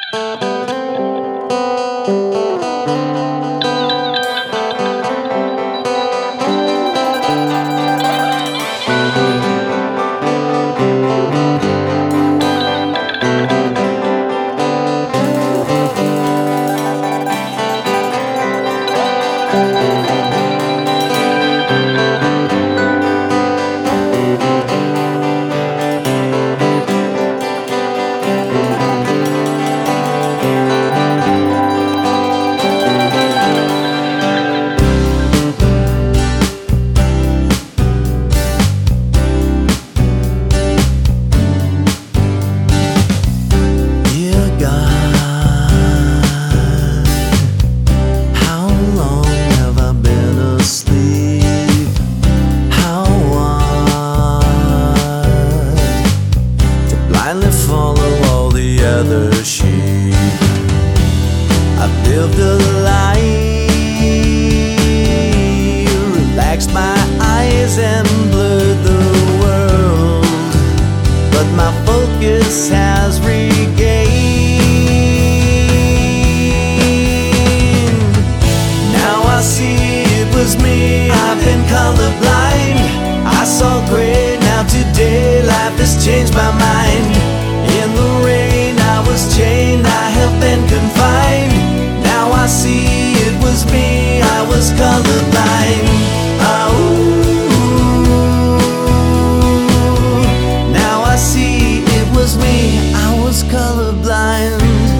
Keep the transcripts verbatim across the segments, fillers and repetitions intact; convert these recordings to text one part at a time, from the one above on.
Blindly follow all the other sheep. I've lived a life, relaxed my eyes and blurred the world, but my focus has regained. Now I see it was me, I've been colorblind. I saw gray, now today life has changed my mind. In the rain I was chained, I have been confined. Now I see it was me, I was colorblind. Oh, now I see it was me, I was colorblind.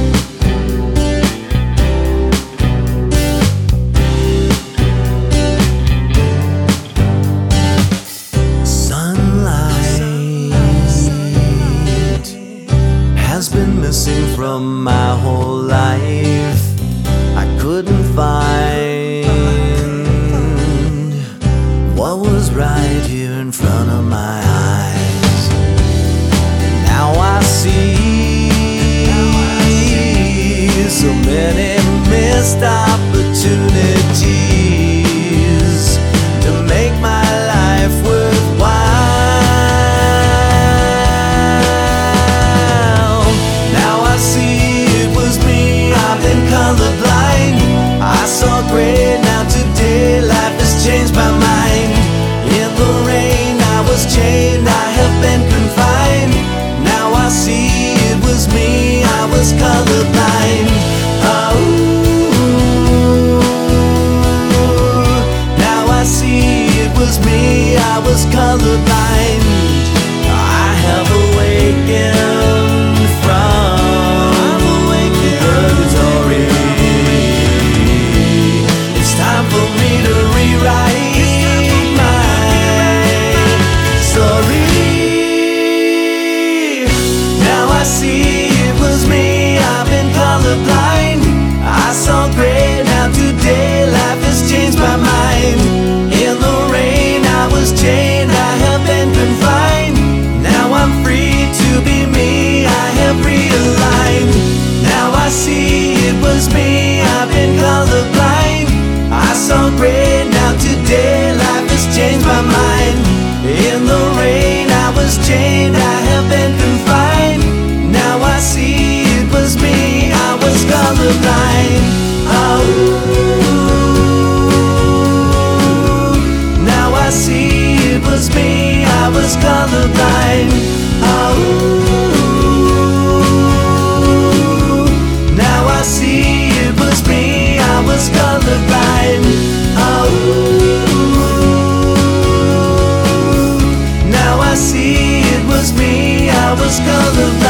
Has been missing from my whole life. I couldn't find what was right here in front of my eyes. Now I see so many missed opportunities to make my life worthwhile. Colorblind, I saw gray, now today life has changed my mind. In the rain I was chained, I have been confined. Now I see it was me, I was colorblind. Oh, now I see it was me, I was colorblind. I have awakened from purgatory. It's time for me to rewrite my story. Now I see it was me, I've been colorblind. I saw gray, now today life has changed my mind. In the rain I was chained, I have been confined. Now I'm free to be me, I have realigned. Now I see it was me, I've been colorblind. I saw gray, now today life has changed my mind. In the rain I was chained, I have been confined. Now I see it was me, I was colorblind. Oh, now I see it was me, I was colorblind. Oh, now I see it was me, I was colorblind. Oh, now I see it was me, I was colorblind.